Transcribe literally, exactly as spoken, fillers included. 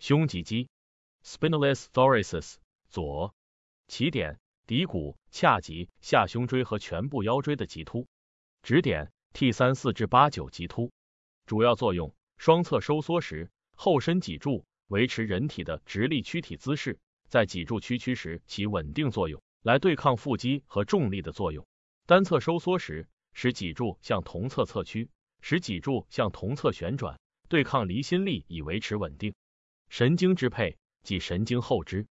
胸棘肌 Spinalis thoracis 左。起点骶骨、髂棘、下胸椎和全部腰椎的棘突。指点 T 三四至八九棘突。主要作用：双侧收缩时，后伸脊柱，维持人体的直立躯体姿势，在脊柱屈曲时起稳定作用，来对抗腹肌和重力的作用。单侧收缩时，使脊柱向同侧侧屈，使脊柱向同侧旋转，对抗离心力以维持稳定。神经支配即神经后支。